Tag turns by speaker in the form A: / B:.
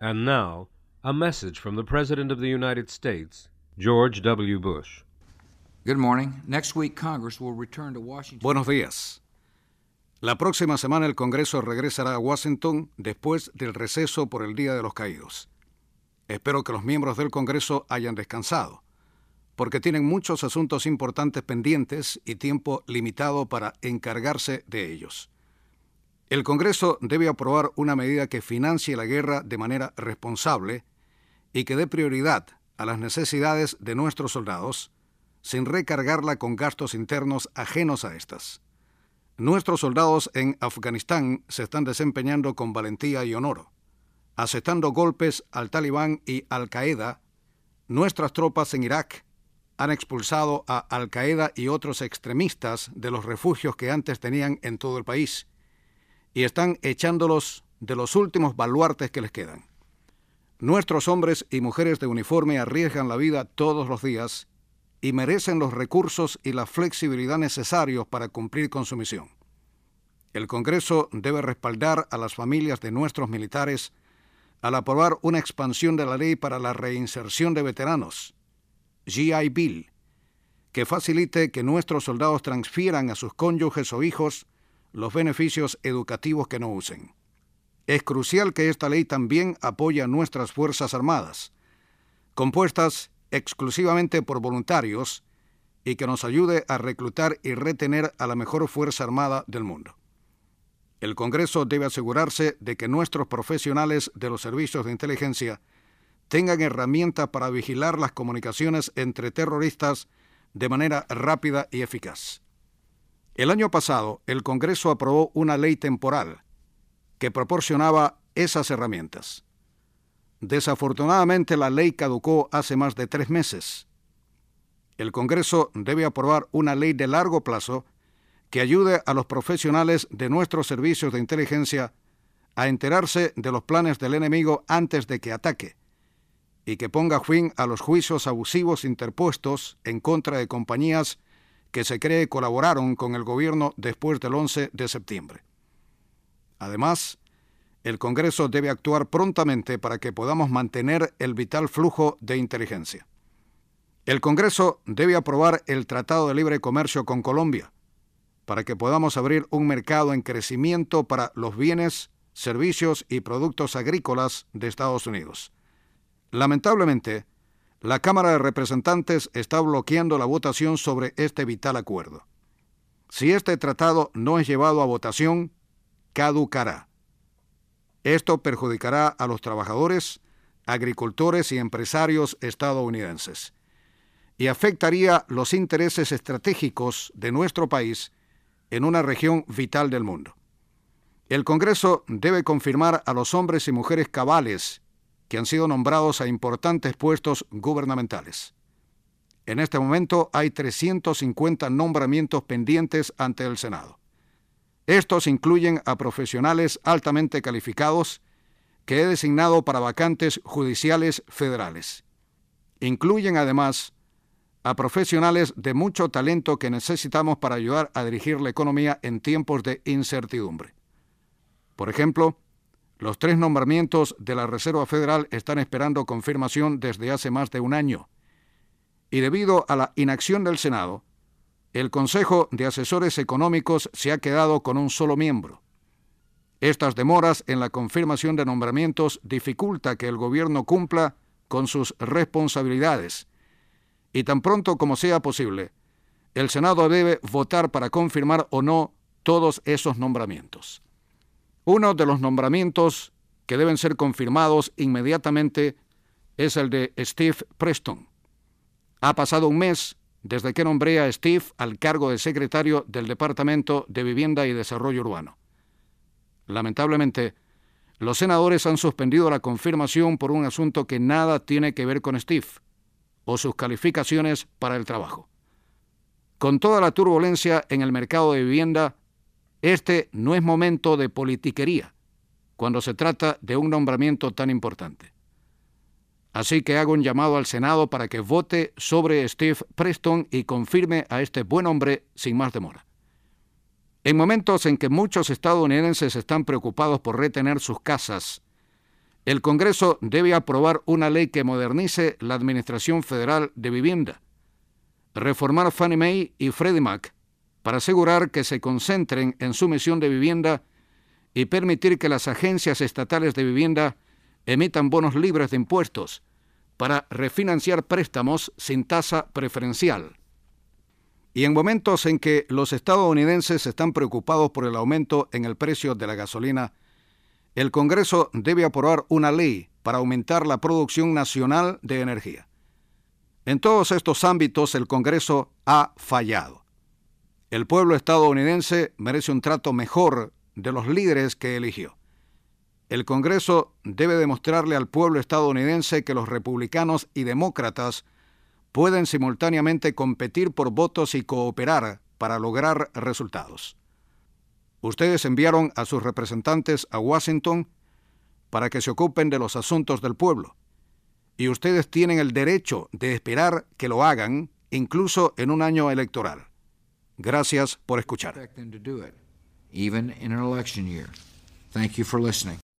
A: And now, a message from the President of the United States, George W. Bush.
B: Good morning. Next week, Congress will return to Washington.
C: Buenos días. La próxima semana el Congreso regresará a Washington después del receso por el Día de los Caídos. Espero que los miembros del Congreso hayan descansado, porque tienen muchos asuntos importantes pendientes y tiempo limitado para encargarse de ellos. El Congreso debe aprobar una medida que financie la guerra de manera responsable y que dé prioridad a las necesidades de nuestros soldados, sin recargarla con gastos internos ajenos a estas. Nuestros soldados en Afganistán se están desempeñando con valentía y honor, asestando golpes al Talibán y Al-Qaeda. Nuestras tropas en Irak han expulsado a Al-Qaeda y otros extremistas de los refugios que antes tenían en todo el país y están echándolos de los últimos baluartes que les quedan. Nuestros hombres y mujeres de uniforme arriesgan la vida todos los días y merecen los recursos y la flexibilidad necesarios para cumplir con su misión. El Congreso debe respaldar a las familias de nuestros militares al aprobar una expansión de la ley para la reinserción de veteranos, GI Bill, que facilite que nuestros soldados transfieran a sus cónyuges o hijos los beneficios educativos que no usen. Es crucial que esta ley también apoye a nuestras Fuerzas Armadas, compuestas exclusivamente por voluntarios, y que nos ayude a reclutar y retener a la mejor Fuerza Armada del mundo. El Congreso debe asegurarse de que nuestros profesionales de los servicios de inteligencia tengan herramientas para vigilar las comunicaciones entre terroristas de manera rápida y eficaz. El año pasado, el Congreso aprobó una ley temporal que proporcionaba esas herramientas. Desafortunadamente, la ley caducó hace más de 3 meses. El Congreso debe aprobar una ley de largo plazo que ayude a los profesionales de nuestros servicios de inteligencia a enterarse de los planes del enemigo antes de que ataque y que ponga fin a los juicios abusivos interpuestos en contra de compañías que se cree colaboraron con el gobierno después del 11 de septiembre. Además, el Congreso debe actuar prontamente para que podamos mantener el vital flujo de inteligencia. El Congreso debe aprobar el Tratado de Libre Comercio con Colombia para que podamos abrir un mercado en crecimiento para los bienes, servicios y productos agrícolas de Estados Unidos. Lamentablemente, la Cámara de Representantes está bloqueando la votación sobre este vital acuerdo. Si este tratado no es llevado a votación, caducará. Esto perjudicará a los trabajadores, agricultores y empresarios estadounidenses y afectaría los intereses estratégicos de nuestro país en una región vital del mundo. El Congreso debe confirmar a los hombres y mujeres cabales que han sido nombrados a importantes puestos gubernamentales. En este momento hay 350 nombramientos pendientes ante el Senado. Estos incluyen a profesionales altamente calificados que he designado para vacantes judiciales federales. Incluyen además a profesionales de mucho talento que necesitamos para ayudar a dirigir la economía en tiempos de incertidumbre. Por ejemplo, los 3 nombramientos de la Reserva Federal están esperando confirmación desde hace más de un año, y debido a la inacción del Senado, el Consejo de Asesores Económicos se ha quedado con un solo miembro. Estas demoras en la confirmación de nombramientos dificulta que el gobierno cumpla con sus responsabilidades, y tan pronto como sea posible, el Senado debe votar para confirmar o no todos esos nombramientos. Uno de los nombramientos que deben ser confirmados inmediatamente es el de Steve Preston. Ha pasado un mes desde que nombré a Steve al cargo de secretario del Departamento de Vivienda y Desarrollo Urbano. Lamentablemente, los senadores han suspendido la confirmación por un asunto que nada tiene que ver con Steve o sus calificaciones para el trabajo. Con toda la turbulencia en el mercado de vivienda, este no es momento de politiquería cuando se trata de un nombramiento tan importante. Así que hago un llamado al Senado para que vote sobre Steve Preston y confirme a este buen hombre sin más demora. En momentos en que muchos estadounidenses están preocupados por retener sus casas, El Congreso debe aprobar una ley que modernice la Administración Federal de Vivienda, reformar Fannie Mae y Freddie Mac para asegurar que se concentren en su misión de vivienda y permitir que las agencias estatales de vivienda emitan bonos libres de impuestos para refinanciar préstamos sin tasa preferencial. Y en momentos en que los estadounidenses están preocupados por el aumento en el precio de la gasolina, el Congreso debe aprobar una ley para aumentar la producción nacional de energía. En todos estos ámbitos el Congreso ha fallado. El pueblo estadounidense merece un trato mejor de los líderes que eligió. El Congreso debe demostrarle al pueblo estadounidense que los republicanos y demócratas pueden simultáneamente competir por votos y cooperar para lograr resultados. Ustedes enviaron a sus representantes a Washington para que se ocupen de los asuntos del pueblo, y ustedes tienen el derecho de esperar que lo hagan, incluso en un año electoral. Gracias por escuchar.
B: Even in an election year. Thank you for listening.